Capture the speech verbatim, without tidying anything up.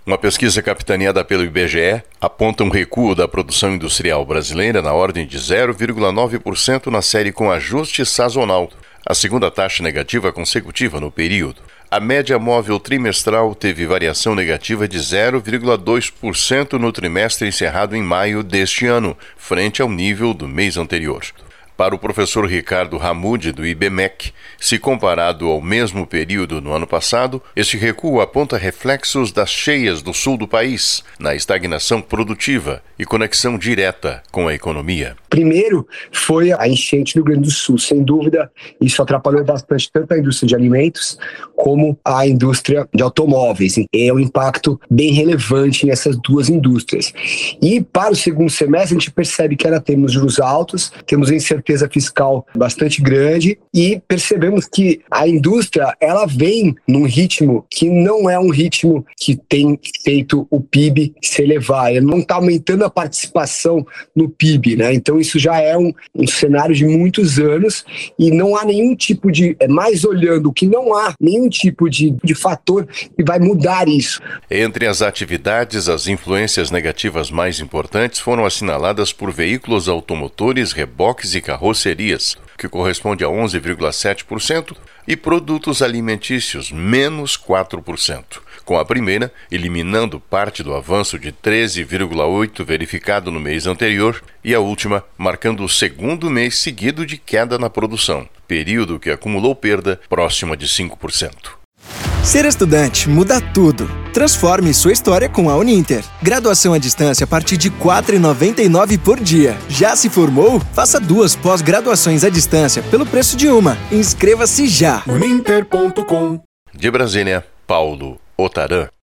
Uma pesquisa capitaneada pelo I B G E aponta um recuo da produção industrial brasileira na ordem de zero vírgula nove por cento na série com ajuste sazonal, a segunda taxa negativa consecutiva no período. A média móvel trimestral teve variação negativa de zero vírgula dois por cento no trimestre encerrado em maio deste ano, frente ao nível do mês anterior. Para o professor Ricardo Hamoud, do I B M E C, se comparado ao mesmo período no ano passado, este recuo aponta reflexos das cheias do sul do país, na estagnação produtiva e conexão direta com a economia. Primeiro foi a enchente do Rio Grande do Sul. Sem dúvida, isso atrapalhou bastante tanto a indústria de alimentos como a indústria de automóveis. É um impacto bem relevante nessas duas indústrias. E para o segundo semestre, a gente percebe que ainda temos juros altos, temos incerteza fiscal bastante grande e percebemos que a indústria ela vem num ritmo que não é um ritmo que tem feito o P I B se elevar. Ele não está aumentando a participação no P I B, né? Então isso já é um, um cenário de muitos anos e não há nenhum tipo de, é mais olhando que não há nenhum tipo de, de fator que vai mudar isso. Entre as atividades, as influências negativas mais importantes foram assinaladas por veículos automotores, reboques e carrocerias, que corresponde a onze vírgula sete por cento, e produtos alimentícios, menos quatro por cento. Com a primeira, eliminando parte do avanço de treze vírgula oito por cento verificado no mês anterior, e a última, marcando o segundo mês seguido de queda na produção, período que acumulou perda próxima de cinco por cento. Ser estudante muda tudo. Transforme sua história com a Uninter. Graduação à distância a partir de quatro reais e noventa e nove centavos por dia. Já se formou? Faça duas pós-graduações à distância pelo preço de uma. Inscreva-se já. uninter ponto com. De Brasília, Paulo Otarã.